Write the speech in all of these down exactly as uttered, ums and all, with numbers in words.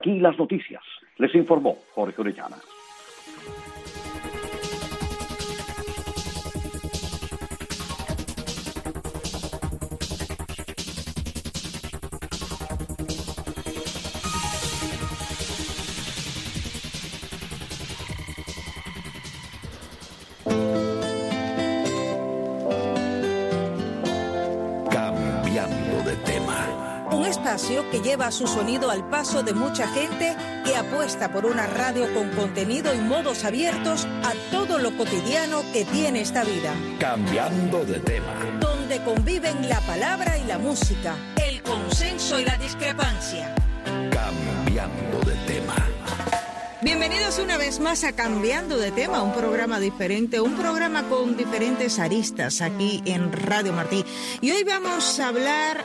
Aquí las noticias. Les informó Jorge Orellana. Que lleva su sonido al paso de mucha gente que apuesta por una radio con contenido y modos abiertos a todo lo cotidiano que tiene esta vida. Cambiando de tema. Donde conviven la palabra y la música, el consenso y la discrepancia. Cambiando de tema. Bienvenidos una vez más a Cambiando de Tema, un programa diferente, un programa con diferentes aristas aquí en Radio Martí. Y hoy vamos a hablar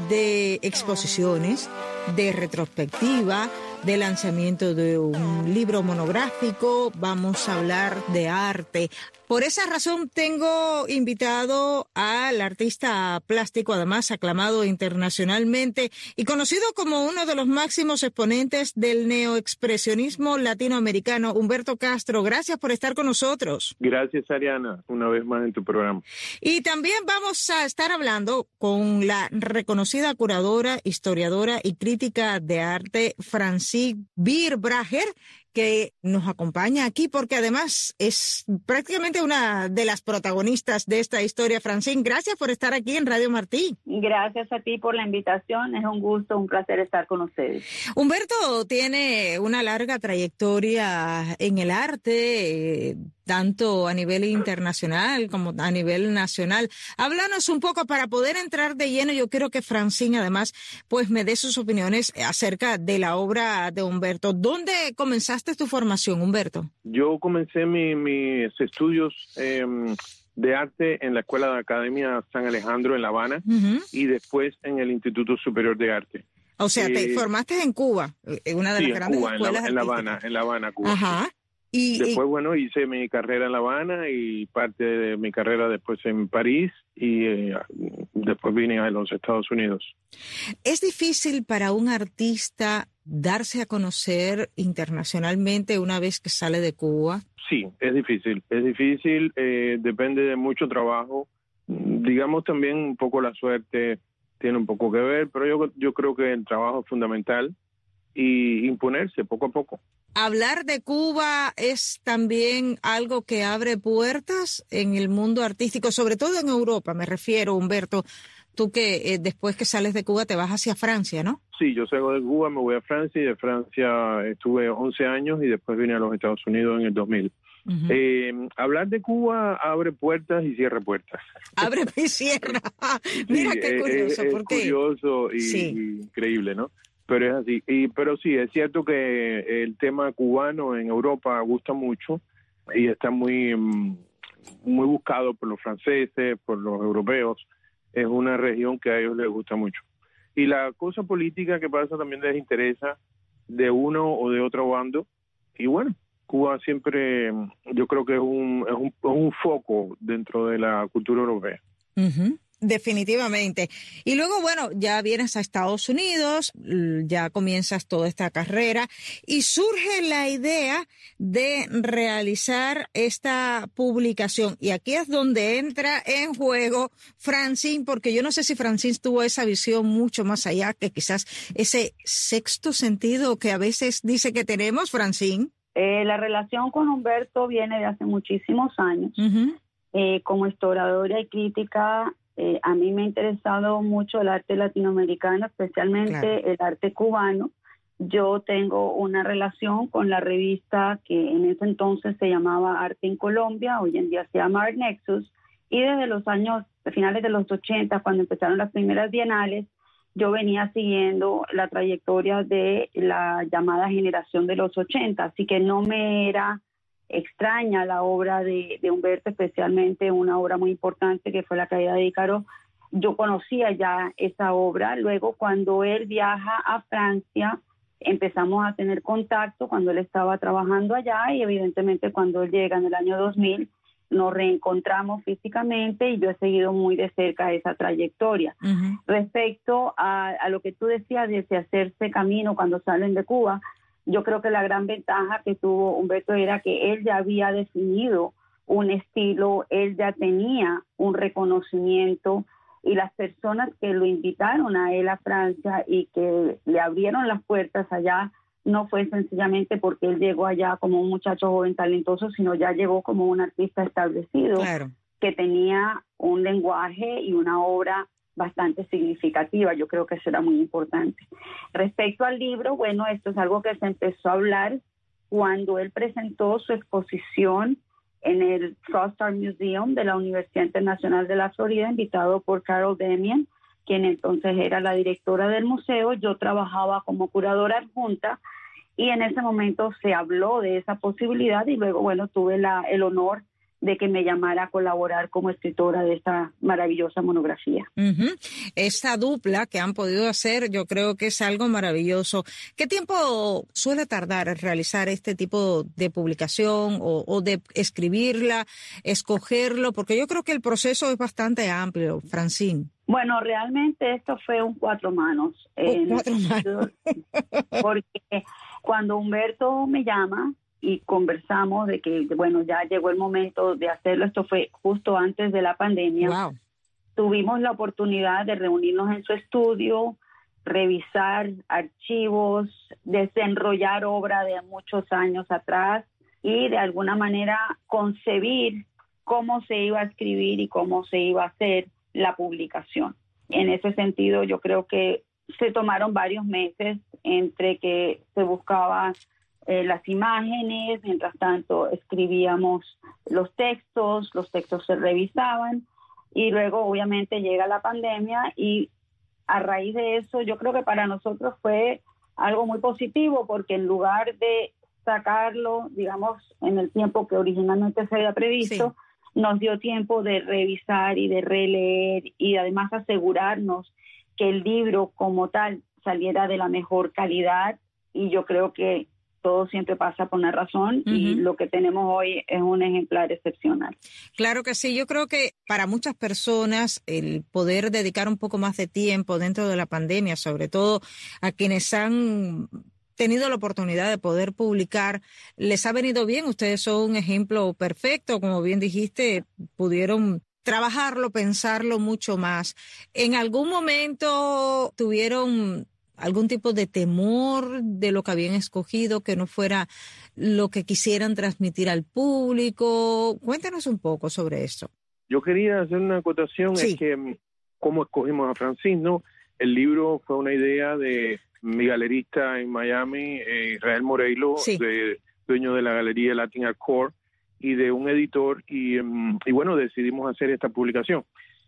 de exposiciones, de retrospectiva, de lanzamiento de un libro monográfico, vamos a hablar de arte. Por esa razón tengo invitado al artista plástico, además aclamado internacionalmente y conocido como uno de los máximos exponentes del neoexpresionismo latinoamericano, Humberto Castro. Gracias por estar con nosotros. Gracias, Ariana, una vez más en tu programa. Y también vamos a estar hablando con la reconocida curadora, historiadora y crítica de arte, Francine Bierbracher, que nos acompaña aquí porque además es prácticamente una de las protagonistas de esta historia. Francine, gracias por estar aquí en Radio Martí. Gracias a ti por la invitación, es un gusto, un placer estar con ustedes. Humberto tiene una larga trayectoria en el arte, eh, tanto a nivel internacional como a nivel nacional. Háblanos un poco para poder entrar de lleno. Yo quiero que Francine además pues me dé sus opiniones acerca de la obra de Humberto. ¿Dónde comenzaste tu formación, Humberto? Yo comencé mi, mis estudios eh, de arte en la Escuela de Academia San Alejandro en La Habana, uh-huh, y después en el Instituto Superior de Arte. O sea, eh, te formaste en Cuba, en una de sí, las grandes Cuba, escuelas en la, en La Habana, en La Habana, Cuba. Ajá. Y, después, y, bueno, hice mi carrera en La Habana y parte de mi carrera después en París y eh, después vine a los Estados Unidos. ¿Es difícil para un artista darse a conocer internacionalmente una vez que sale de Cuba? Sí, es difícil. Es difícil, eh, depende de mucho trabajo. Digamos también un poco la suerte tiene un poco que ver, pero yo, yo creo que el trabajo es fundamental y imponerse poco a poco. Hablar de Cuba es también algo que abre puertas en el mundo artístico, sobre todo en Europa, me refiero, Humberto. Tú que eh, después que sales de Cuba te vas hacia Francia, ¿no? Sí, yo salgo de Cuba, me voy a Francia y de Francia estuve once años y después vine a los Estados Unidos en el dos mil. Uh-huh. Eh, hablar de Cuba abre puertas y cierra puertas. Abre y cierra. Mira sí, qué curioso. Es, ¿por qué? Es curioso y, sí. y increíble, ¿no? Pero es así. Y, pero sí, es cierto que el tema cubano en Europa gusta mucho y está muy, muy buscado por los franceses, por los europeos. Es una región que a ellos les gusta mucho. Y la cosa política que pasa también les interesa de uno o de otro bando. Y bueno, Cuba siempre, yo creo que es un, es un, es un foco dentro de la cultura europea. Uh-huh. Definitivamente. Y luego, bueno, ya vienes a Estados Unidos, ya comienzas toda esta carrera y surge la idea de realizar esta publicación. Y aquí es donde entra en juego Francine, porque yo no sé si Francine tuvo esa visión mucho más allá que quizás ese sexto sentido que a veces dice que tenemos, Francine. Eh, la relación con Humberto viene de hace muchísimos años. Uh-huh. Eh, como historiadora y crítica, Eh, a mí me ha interesado mucho el arte latinoamericano, especialmente claro. el arte cubano. Yo tengo una relación con la revista que en ese entonces se llamaba Arte en Colombia, hoy en día se llama Art Nexus, y desde los años, finales de los ochenta, cuando empezaron las primeras bienales, yo venía siguiendo la trayectoria de la llamada generación de los ochenta, así que no me era extraña la obra de, de Humberto, especialmente una obra muy importante que fue La caída de Ícaro. Yo conocía ya esa obra. Luego, cuando él viaja a Francia, empezamos a tener contacto cuando él estaba trabajando allá y evidentemente cuando él llega en el año dos mil, nos reencontramos físicamente y yo he seguido muy de cerca esa trayectoria. Uh-huh. Respecto a, a lo que tú decías de hacerse camino cuando salen de Cuba, yo creo que la gran ventaja que tuvo Humberto era que él ya había definido un estilo, él ya tenía un reconocimiento, y las personas que lo invitaron a él a Francia y que le abrieron las puertas allá no fue sencillamente porque él llegó allá como un muchacho joven talentoso, sino ya llegó como un artista establecido, claro, que tenía un lenguaje y una obra bastante significativa. Yo creo que eso era muy importante. Respecto al libro, bueno, esto es algo que se empezó a hablar cuando él presentó su exposición en el Frostar Museum de la Universidad Internacional de la Florida, invitado por Carol Demian, quien entonces era la directora del museo. Yo trabajaba como curadora adjunta y en ese momento se habló de esa posibilidad y luego, bueno, tuve la, el honor de que me llamara a colaborar como escritora de esta maravillosa monografía. Uh-huh. Esta dupla que han podido hacer, yo creo que es algo maravilloso. ¿Qué tiempo suele tardar en realizar este tipo de publicación o, o de escribirla, escogerlo? Porque yo creo que el proceso es bastante amplio, Francine. Bueno, realmente esto fue un cuatro manos. Oh, eh, cuatro manos. Porque cuando Humberto me llama y conversamos de que, bueno, ya llegó el momento de hacerlo, esto fue justo antes de la pandemia. Wow. Tuvimos la oportunidad de reunirnos en su estudio, revisar archivos, desenrollar obra de muchos años atrás y de alguna manera concebir cómo se iba a escribir y cómo se iba a hacer la publicación. En ese sentido, yo creo que se tomaron varios meses entre que se buscaba eh, las imágenes, mientras tanto escribíamos los textos, los textos se revisaban y luego obviamente llega la pandemia y a raíz de eso yo creo que para nosotros fue algo muy positivo porque en lugar de sacarlo, digamos, en el tiempo que originalmente se había previsto, sí, nos dio tiempo de revisar y de releer y además asegurarnos que el libro como tal saliera de la mejor calidad y yo creo que todo siempre pasa por una razón uh-huh. y lo que tenemos hoy es un ejemplar excepcional. Claro que sí, yo creo que para muchas personas el poder dedicar un poco más de tiempo dentro de la pandemia, sobre todo a quienes han tenido la oportunidad de poder publicar, les ha venido bien. Ustedes son un ejemplo perfecto, como bien dijiste, pudieron trabajarlo, pensarlo mucho más. ¿En algún momento tuvieron algún tipo de temor de lo que habían escogido, que no fuera lo que quisieran transmitir al público? Cuéntanos un poco sobre esto. Yo quería hacer una acotación, sí. Es que cómo escogimos a Francine, ¿no? El libro fue una idea de mi galerista en Miami, eh, Israel Moreilo, sí. de, dueño de la galería Latin Art Core, y de un editor, y, y bueno, decidimos hacer esta publicación.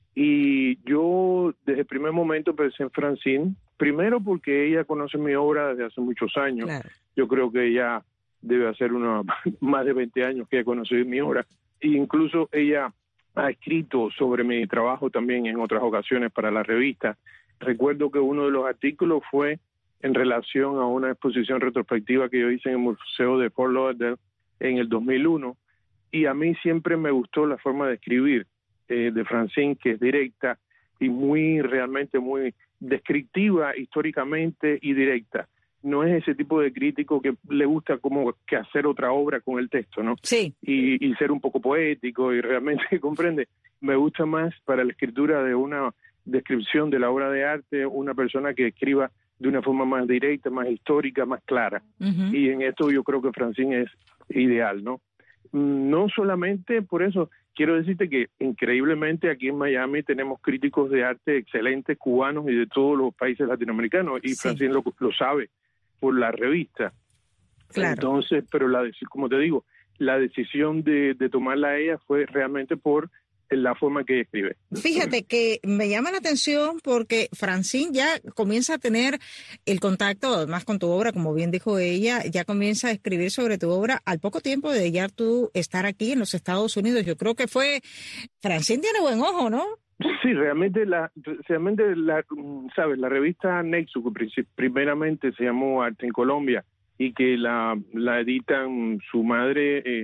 Y yo desde el primer momento pensé en Francine, primero porque ella conoce mi obra desde hace muchos años. Claro. Yo creo que ella debe hacer unos más de veinte años que ella conoce mi obra. E incluso ella ha escrito sobre mi trabajo también en otras ocasiones para la revista. Recuerdo que uno de los artículos fue en relación a una exposición retrospectiva que yo hice en el Museo de Fort Lauderdale en el dos mil uno. Y a mí siempre me gustó la forma de escribir eh, de Francine, que es directa y muy, realmente muy descriptiva históricamente y directa. No es ese tipo de crítico que le gusta como que hacer otra obra con el texto, ¿no? Sí. Y, y ser un poco poético y realmente, comprende, me gusta más para la escritura de una descripción de la obra de arte, una persona que escriba de una forma más directa, más histórica, más clara. Uh-huh. Y en esto yo creo que Francine es ideal, ¿no? No solamente por eso, quiero decirte que increíblemente aquí en Miami tenemos críticos de arte excelentes cubanos y de todos los países latinoamericanos, y sí. Francine lo, lo sabe por la revista. Claro. Entonces, pero la como te digo, la decisión de, de tomarla a ella fue realmente por la forma que ella escribe. Fíjate que me llama la atención porque Francine ya comienza a tener el contacto, además con tu obra, como bien dijo ella, ya comienza a escribir sobre tu obra al poco tiempo de ya tú estar aquí en los Estados Unidos. Yo creo que fue, Francine tiene buen ojo, ¿no? Sí, realmente la, realmente la, sabes, la revista Nexus, que primeramente se llamó Arte en Colombia y que la, la editan su madre, eh,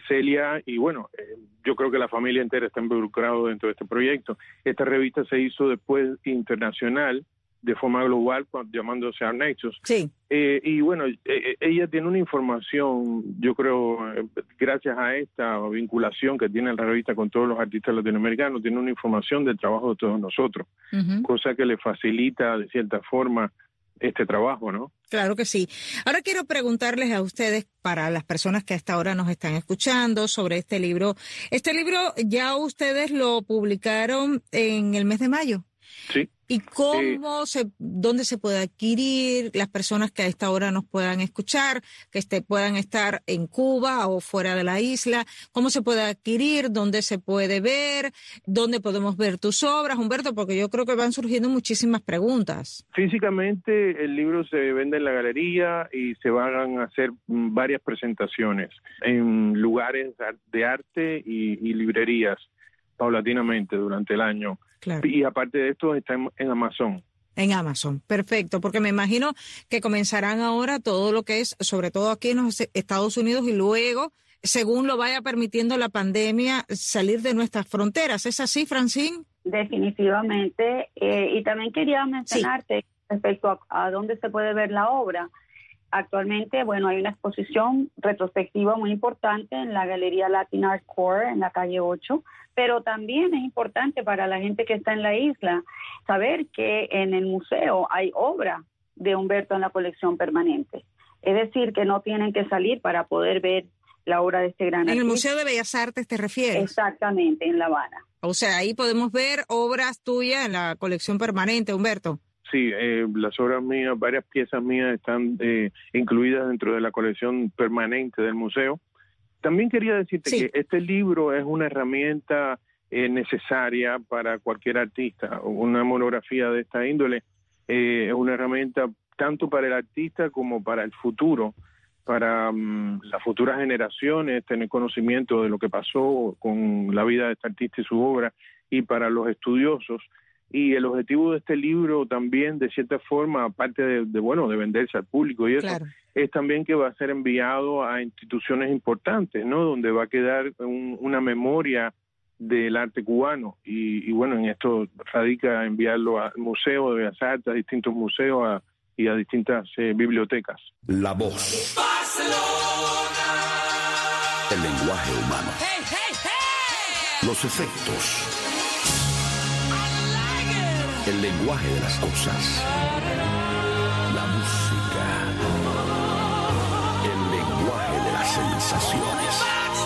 Celia, y bueno, eh, yo creo que la familia entera está involucrada dentro de este proyecto. Esta revista se hizo después internacional, de forma global, llamándose Our Nexus. Sí. Eh, y bueno, eh, ella tiene una información, yo creo, eh, gracias a esta vinculación que tiene la revista con todos los artistas latinoamericanos, tiene una información del trabajo de todos nosotros, uh-huh. cosa que le facilita de cierta forma este trabajo, ¿no? Claro que sí. Ahora quiero preguntarles a ustedes, para las personas que hasta ahora nos están escuchando, sobre este libro. Este libro ya ustedes lo publicaron en el mes de mayo. Sí. ¿Y cómo se, dónde se puede adquirir? Las personas que a esta hora nos puedan escuchar, que este, puedan estar en Cuba o fuera de la isla, ¿cómo se puede adquirir? ¿Dónde se puede ver? ¿Dónde podemos ver tus obras, Humberto? Porque yo creo que van surgiendo muchísimas preguntas. Físicamente el libro se vende en la galería y se van a hacer varias presentaciones en lugares de arte y, y librerías paulatinamente durante el año. Claro. Y aparte de esto está en, en Amazon. En Amazon, perfecto, porque me imagino que comenzarán ahora todo lo que es, sobre todo aquí en los Estados Unidos, y luego, según lo vaya permitiendo la pandemia, salir de nuestras fronteras. ¿Es así, Francine? Definitivamente. Eh, y también quería mencionarte sí. respecto a, a dónde se puede ver la obra. Actualmente, bueno, hay una exposición retrospectiva muy importante en la Galería Latin Art Core en la calle ocho, pero también es importante para la gente que está en la isla saber que en el museo hay obra de Humberto en la colección permanente. Es decir, que no tienen que salir para poder ver la obra de este gran artista. ¿En el Museo de Bellas Artes te refieres? Exactamente, en La Habana. O sea, ahí podemos ver obras tuyas en la colección permanente, Humberto. Sí, eh, las obras mías, varias piezas mías están eh, incluidas dentro de la colección permanente del museo. También quería decirte sí. que este libro es una herramienta eh, necesaria para cualquier artista. Una monografía de esta índole eh, es una herramienta tanto para el artista como para el futuro, para um, las futuras generaciones, tener conocimiento de lo que pasó con la vida de este artista y su obra, y para los estudiosos. Y el objetivo de este libro también, de cierta forma, aparte de, de bueno, de venderse al público y eso, claro. es también que va a ser enviado a instituciones importantes, ¿no? Donde va a quedar un, una memoria del arte cubano. Y, y bueno, en esto radica enviarlo al Museo de Bellas Artes, a distintos museos a, y a distintas eh, bibliotecas. La voz. Barcelona. El lenguaje humano. Hey, hey, hey. Los efectos. El lenguaje de las cosas. La música. El lenguaje de las sensaciones.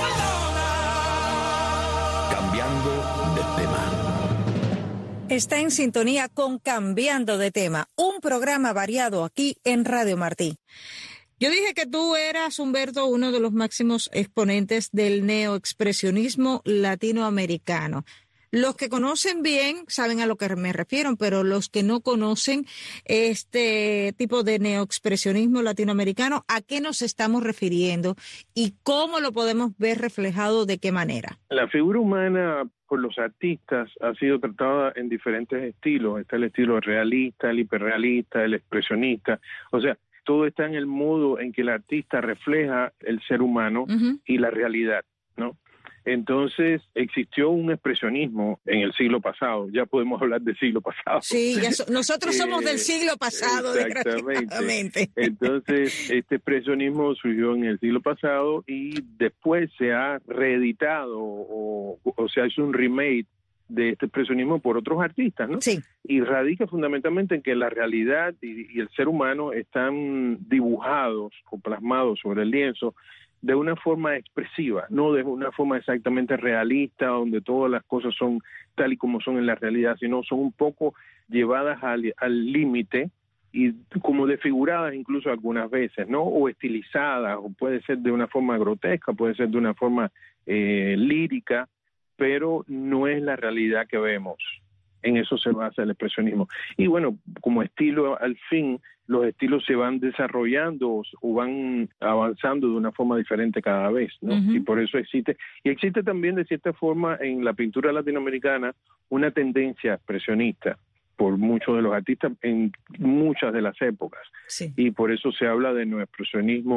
Cambiando de tema. Está en sintonía con Cambiando de Tema, un programa variado aquí en Radio Martí. Yo dije que tú eras, Humberto, uno de los máximos exponentes del neoexpresionismo latinoamericano. Los que conocen bien saben a lo que me refiero, pero los que no conocen este tipo de neoexpresionismo latinoamericano, ¿a qué nos estamos refiriendo y cómo lo podemos ver reflejado, de qué manera? La figura humana por los artistas ha sido tratada en diferentes estilos. Está el estilo realista, el hiperrealista, el expresionista. O sea, todo está en el modo en que el artista refleja el ser humano uh-huh. y la realidad, ¿no? Entonces existió un expresionismo en el siglo pasado, ya podemos hablar del siglo pasado. Sí, ya so- nosotros somos eh, del siglo pasado, desgraciadamente. Entonces este expresionismo surgió en el siglo pasado y después se ha reeditado o, o se ha hecho un remake de este expresionismo por otros artistas, ¿no? Sí. Y radica fundamentalmente en que la realidad y, y el ser humano están dibujados o plasmados sobre el lienzo de una forma expresiva, no de una forma exactamente realista, donde todas las cosas son tal y como son en la realidad, sino son un poco llevadas al al límite y como desfiguradas incluso algunas veces, ¿no? O estilizadas, o puede ser de una forma grotesca, puede ser de una forma eh, lírica, pero no es la realidad que vemos. En eso se basa el expresionismo. Y bueno, como estilo, al fin, los estilos se van desarrollando o van avanzando de una forma diferente cada vez, ¿no? Uh-huh. Y por eso existe. Y existe también, de cierta forma, en la pintura latinoamericana, una tendencia expresionista por muchos de los artistas en muchas de las épocas. Sí. Y por eso se habla de neoexpresionismo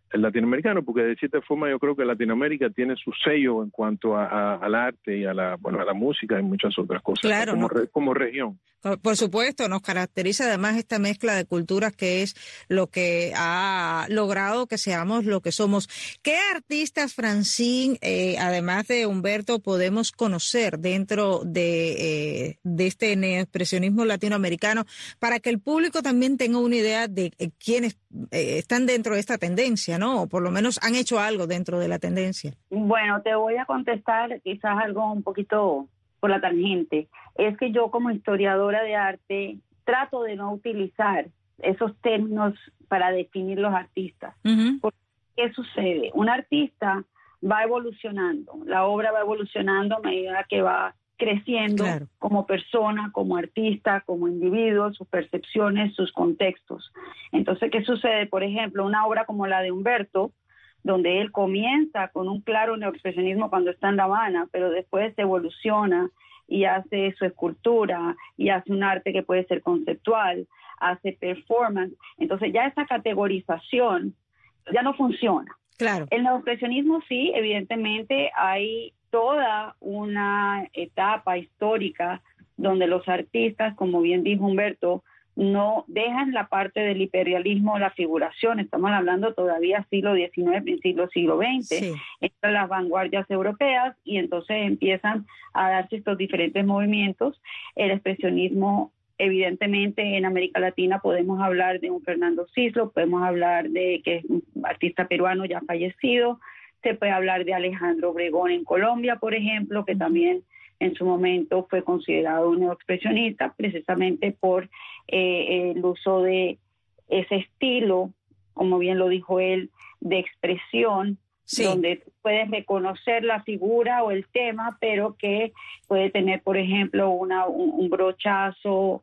el latinoamericano, porque de cierta forma yo creo que Latinoamérica tiene su sello en cuanto a, a, al arte y a la, bueno, a la música y muchas otras cosas, claro, como, no. re, como región. Por supuesto, nos caracteriza además esta mezcla de culturas que es lo que ha logrado que seamos lo que somos. ¿Qué artistas, Francine, eh, además de Humberto, podemos conocer dentro de, eh, de este neoexpresionismo latinoamericano para que el público también tenga una idea de eh, quiénes eh, están dentro de esta tendencia, ¿no? O por lo menos han hecho algo dentro de la tendencia. Bueno, te voy a contestar quizás algo un poquito por la tangente. Es que yo como historiadora de arte trato de no utilizar esos términos para definir los artistas. Uh-huh. Porque, ¿qué sucede? Un artista va evolucionando, la obra va evolucionando a medida que va creciendo, claro, como persona, como artista, como individuo, sus percepciones, sus contextos. Entonces, ¿qué sucede? Por ejemplo, una obra como la de Humberto, donde él comienza con un claro neoexpresionismo cuando está en La Habana, pero después evoluciona y hace su escultura y hace un arte que puede ser conceptual, hace performance. Entonces ya esa categorización ya no funciona. Claro. El neoexpresionismo sí, evidentemente hay toda una etapa histórica donde los artistas, como bien dijo Humberto, no dejan la parte del hiperrealismo, la figuración. Estamos hablando todavía siglo diecinueve, principio siglo veinte, sí, entran las vanguardias europeas y entonces empiezan a darse estos diferentes movimientos. El expresionismo, evidentemente, en América Latina podemos hablar de un Fernando Cislo, podemos hablar de que es un artista peruano ya fallecido, se puede hablar de Alejandro Obregón en Colombia, por ejemplo, que también en su momento fue considerado un neoexpresionista, precisamente por eh, el uso de ese estilo, como bien lo dijo él, de expresión, sí, donde puedes reconocer la figura o el tema, pero que puede tener, por ejemplo, una, un, un brochazo,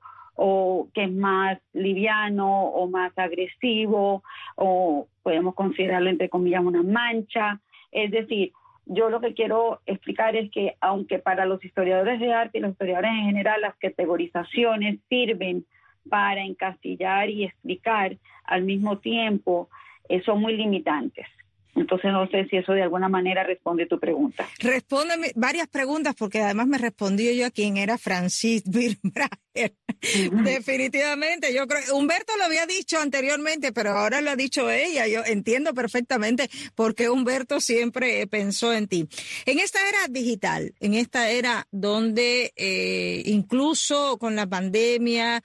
o que es más liviano o más agresivo, o podemos considerarlo, entre comillas, una mancha. Es decir, yo lo que quiero explicar es que aunque para los historiadores de arte y los historiadores en general las categorizaciones sirven para encasillar y explicar al mismo tiempo, eh, son muy limitantes. Entonces no sé si eso de alguna manera responde tu pregunta. Respóndeme varias preguntas, porque además me respondió yo a quien era Francis Birnbacher. Uh-huh. Definitivamente, yo creo, Humberto lo había dicho anteriormente, pero ahora lo ha dicho ella. Yo entiendo perfectamente por qué Humberto siempre pensó en ti. En esta era digital, en esta era donde eh, incluso con la pandemia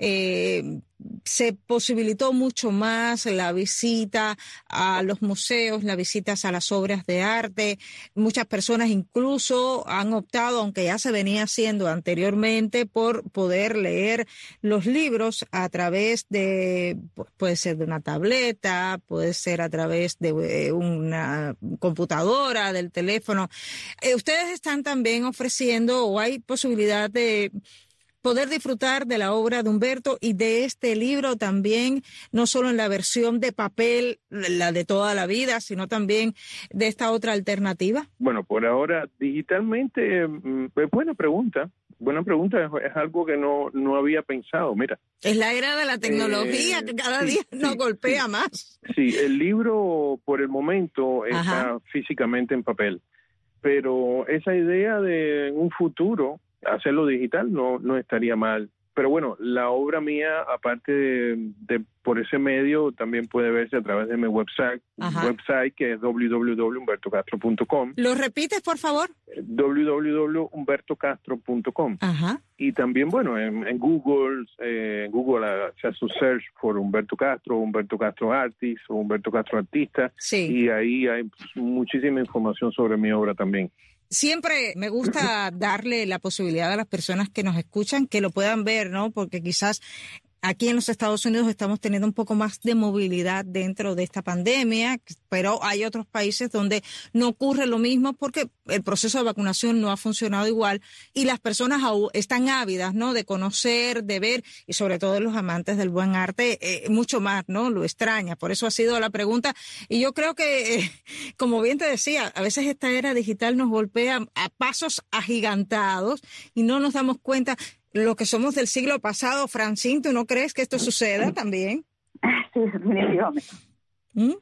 eh, se posibilitó mucho más la visita a los museos, las visitas a las obras de arte. Muchas personas incluso han optado, aunque ya se venía haciendo anteriormente, por poder leer los libros a través de, puede ser de una tableta, puede ser a través de una computadora, del teléfono. Eh, ustedes están también ofreciendo, o hay posibilidad de poder disfrutar de la obra de Humberto y de este libro también, no solo en la versión de papel, la de toda la vida, sino también de esta otra alternativa? Bueno, por ahora, digitalmente, es buena pregunta. Buena pregunta, es, es algo que no, no había pensado, mira. Es la era de la tecnología eh, que cada sí, día nos sí, golpea sí. más. Sí, el libro por el momento está Ajá. físicamente en papel, pero esa idea de en un futuro hacerlo digital no, no estaría mal. Pero bueno, la obra mía, aparte de, de por ese medio, también puede verse a través de mi website, website que es doble u doble u doble u punto humberto castro punto com. ¿Lo repites, por favor? doble u doble u doble u punto humberto castro punto com. Ajá. Y también, bueno, en, en Google, eh, en Google se hace un search por Humberto Castro, Humberto Castro Artist o Humberto Castro Artista. Sí. Y ahí hay pues, muchísima información sobre mi obra también. Siempre me gusta darle la posibilidad a las personas que nos escuchan que lo puedan ver, ¿no? Porque quizás aquí en los Estados Unidos estamos teniendo un poco más de movilidad dentro de esta pandemia, pero hay otros países donde no ocurre lo mismo porque el proceso de vacunación no ha funcionado igual y las personas están ávidas, ¿no? De conocer, de ver, y sobre todo los amantes del buen arte, eh, mucho más, ¿no? Lo extraña. Por eso ha sido la pregunta. Y yo creo que, eh, como bien te decía, a veces esta era digital nos golpea a pasos agigantados y no nos damos cuenta. Lo que somos del siglo pasado, Francine, ¿tú no crees que esto suceda también? Sí, definitivamente. ¿Mm?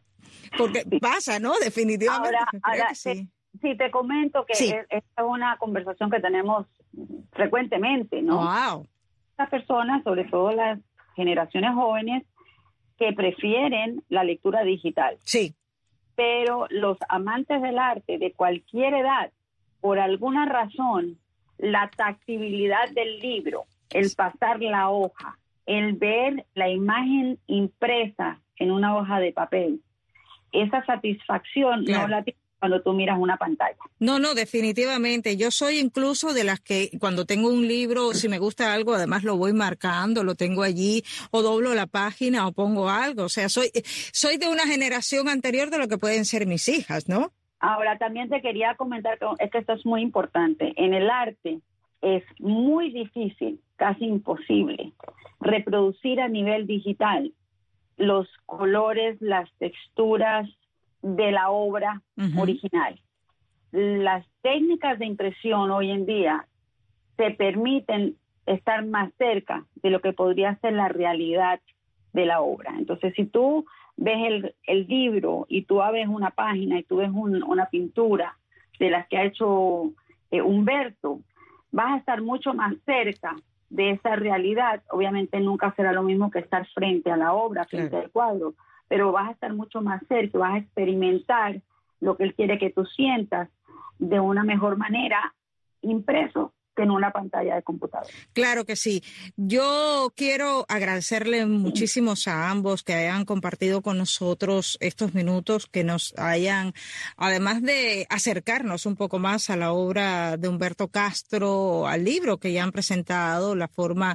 Porque Sí. pasa, ¿no? Definitivamente. Ahora, Creo ahora que sí. te, sí, te comento que Sí. es, esta es una conversación que tenemos frecuentemente, ¿no? Wow. Las personas, sobre todo las generaciones jóvenes, que prefieren la lectura digital. Sí. Pero los amantes del arte de cualquier edad, por alguna razón, la tactibilidad del libro, el pasar la hoja, el ver la imagen impresa en una hoja de papel, esa satisfacción Claro. no la tienes cuando tú miras una pantalla. No, no, definitivamente. Yo soy incluso de las que cuando tengo un libro, si me gusta algo, además lo voy marcando, lo tengo allí, o doblo la página o pongo algo. O sea, soy, soy de una generación anterior de lo que pueden ser mis hijas, ¿no? Ahora, también te quería comentar que es que esto es muy importante. En el arte es muy difícil, casi imposible, reproducir a nivel digital los colores, las texturas de la obra Ujú. original. Las técnicas de impresión hoy en día te permiten estar más cerca de lo que podría ser la realidad de la obra. Entonces, si tú ves el, el libro y tú ves una página y tú ves un, una pintura de las que ha hecho eh, Humberto, vas a estar mucho más cerca de esa realidad. Obviamente nunca será lo mismo que estar frente a la obra, frente Claro. al cuadro, pero vas a estar mucho más cerca, vas a experimentar lo que él quiere que tú sientas de una mejor manera impreso que en una pantalla de computadora. Claro que sí. Yo quiero agradecerle muchísimo a ambos que hayan compartido con nosotros estos minutos, que nos hayan, además de acercarnos un poco más a la obra de Humberto Castro, al libro que ya han presentado, la forma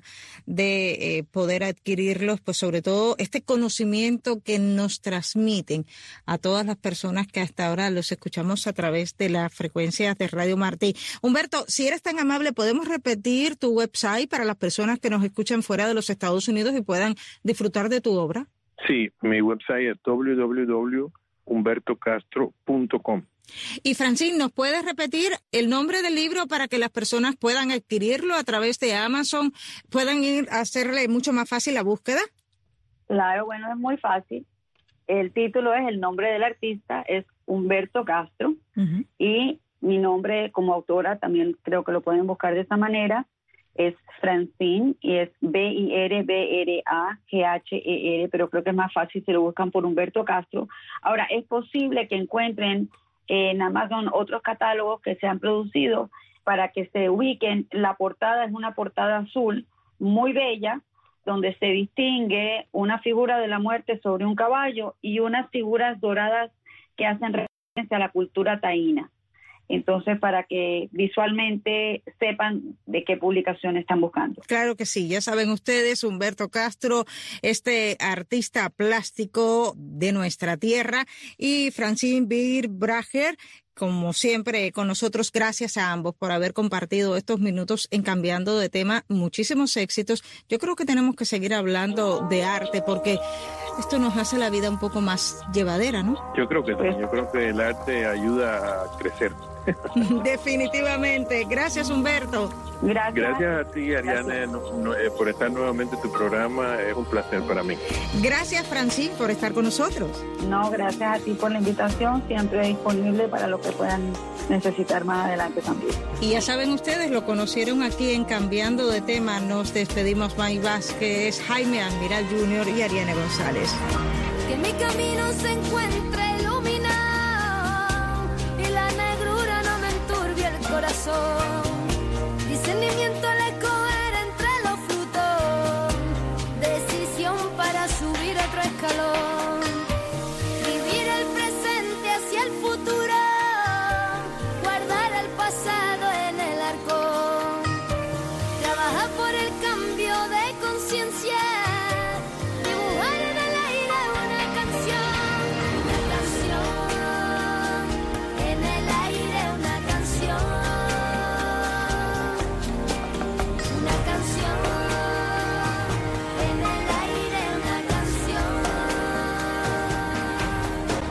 de eh, poder adquirirlos, pues sobre todo este conocimiento que nos transmiten a todas las personas que hasta ahora los escuchamos a través de las frecuencias de Radio Martí. Humberto, si eres tan amable, ¿podemos repetir tu website para las personas que nos escuchan fuera de los Estados Unidos y puedan disfrutar de tu obra? Sí, mi website es doble u doble u doble u punto humberto castro punto com. Y Francine, ¿nos puedes repetir el nombre del libro para que las personas puedan adquirirlo a través de Amazon, puedan ir a hacerle mucho más fácil la búsqueda? Claro, bueno, es muy fácil. El título es, el nombre del artista es Humberto Castro. Uh-huh. Y mi nombre como autora, también creo que lo pueden buscar de esa manera, es Francine, y es B I R B R A G H E R, pero creo que es más fácil si lo buscan por Humberto Castro. Ahora, es posible que encuentren en Amazon otros catálogos que se han producido para que se ubiquen. La portada es una portada azul muy bella, donde se distingue una figura de la muerte sobre un caballo y unas figuras doradas que hacen referencia a la cultura taína. Entonces, para que visualmente sepan de qué publicación están buscando. Claro que sí, ya saben ustedes, Humberto Castro, este artista plástico de nuestra tierra, y Francine Bier-Bracher, como siempre con nosotros. Gracias a ambos por haber compartido estos minutos en Cambiando de Tema. Muchísimos éxitos. Yo creo que tenemos que seguir hablando de arte porque esto nos hace la vida un poco más llevadera, ¿no? Yo creo que sí, yo creo que el arte ayuda a crecer. Definitivamente. Gracias, Humberto. Gracias. Gracias a ti, Ariane, no, no, eh, por estar nuevamente en tu programa. Es un placer para mí. Gracias, Francine, por estar con nosotros. No, gracias a ti por la invitación. Siempre disponible para lo que puedan necesitar más adelante también. Y ya saben ustedes, lo conocieron aquí en Cambiando de Tema. Nos despedimos, May Vázquez, Jaime Admiral junior y Ariane González. Que mi camino se encuentre iluminado y la negrura no me enturbie el corazón. Discernimiento al escoger entre los frutos, decisión para subir otro escalón. Vivir el presente hacia el futuro, guardar el pasado en el arcón. Trabajar por el cambio de conciencia